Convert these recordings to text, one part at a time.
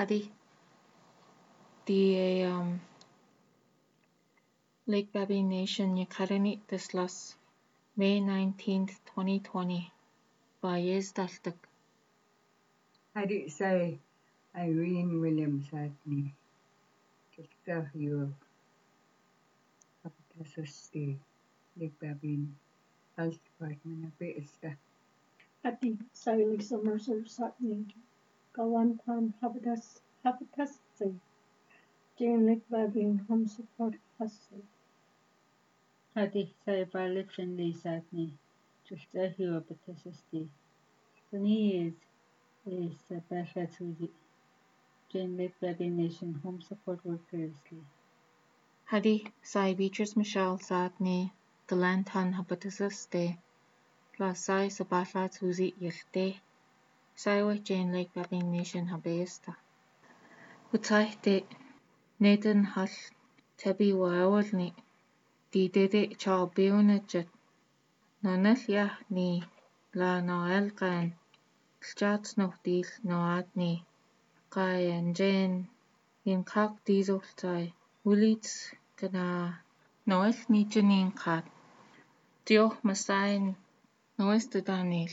Hadi. The Lake Baby Nation Yakarani Tislas, May 19th, 2020, by Yezdaltak. Hadi say Irene Williams Atney, Jessica Hugh, Kapitasa Lake Baby Health Department of Bista. Hadi say Lisa Mercer Satney, Galantan Habitas Jane Lake Baby Home Support Hussey. Hadi say Violet Finley Satney, Jessica Hugh, Kapitasa The need is Basha Tuji, Jane Lake Baby Nation Home Support Workers. Hadi sai Beatrice Michelle Satney, Galantan Habitas Day, La sai Sabasha Tuzi Yelte, sai with Jane Lake Baby Nation Habesta. Utai de Nathan Hush Tebi Wawalni, Di Dede Chaw Bionajit, Nonetya ni La Noelkan, Stats no deal no adni, Kai and Jane, in Kak Diesel Tai, Willits Gana, Noel ni Janine Kat, Dio Masain, Noes de Daniel,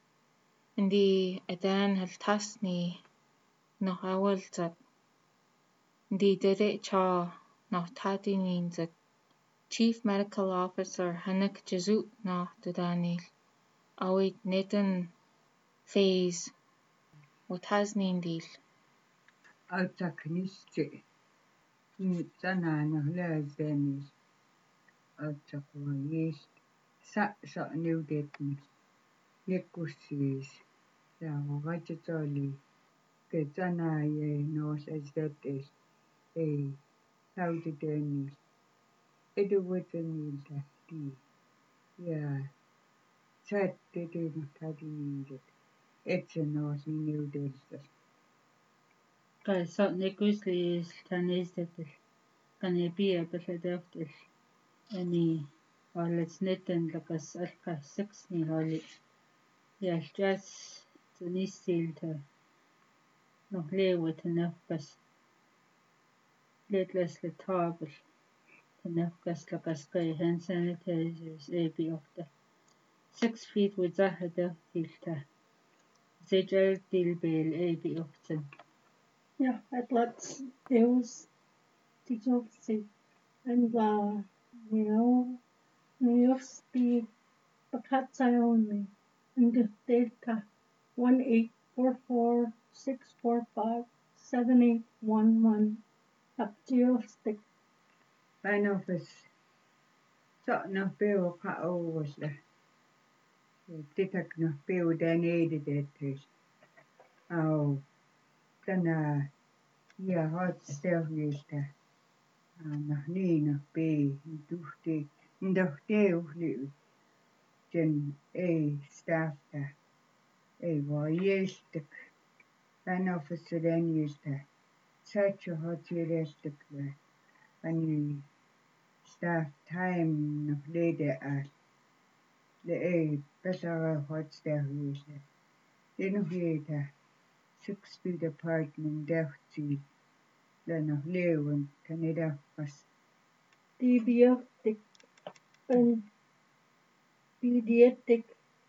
Indi Adan Haltasni, no Awalzat, Di Dede Chaw, no Tadinzat, Chief Medical Officer Hanak Jazut no de Daniel, Awit Nathan Phase, what has named deal. Outaknisti, Sana no Lazanis, Outakwa Sa new dating, Yekusis, Rajatoli, Ketana ye knows as that is a how the Dennis. It would need that tea. Yeah, chat did not needed. It's a nose new days. Kai Sotne Grizzly is Tanisdatil, Kanebia Bethadaftil, any Harlets Nitten Lakas Alka 6 ni Harley. Yes, just the Nistil to no lay with enough gas. Letless the table, enough gas Lakaska hand sanitizers, AB of the 6 feet with Zahada Tilta. Zajal Dilbale, AB of the. Yeah, I'd let those teachers see. And, New York speed, Bakatsa only. And the data 1-844-645-7811. Up to your stick. One of us, so no bill was the detect no bill they needed it. Oh, then, yeah, hot still used that. Nog nie nog be doch de gen staff da var jestek van officer den just da such a hot jestek when staff time nog lede de better hot staff used de nog da 6 feet apart in depth then nog leeuwen Canada was Pediatric and pediatric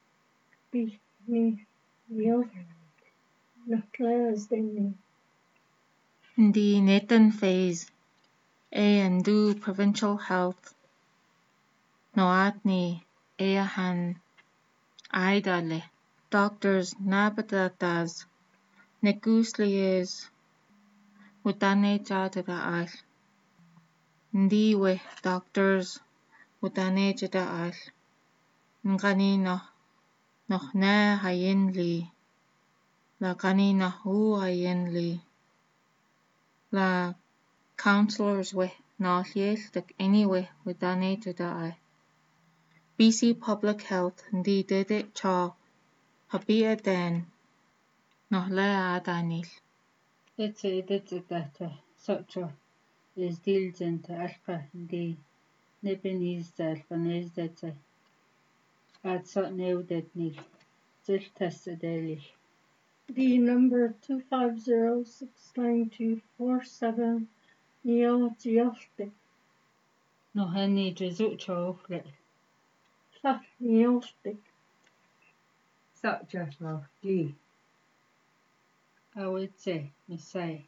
meal class then The Nathan Phase, and do Provincial Health, Noatni, Eahan, Aidale, Doctors Nabatatas, Neguslies, Udane Jadada Al, Ndiwe Doctors, Udane Jada Al, Ngani noch na Hayenli, La Gani na Hu Hayenli, La Counselors with not yestek anyway with Dane Jada BC Public Health Ndi Dede Chaw Habia Den Noh Le Adanil. It's a that such a is diligent Alka the Nibinese Albanese that at so new that need still tested daily. D number 250-69247 Neo Geostic. No hani drizu chofle. Fluff Neostic. Such a softly. I would say, Messiah.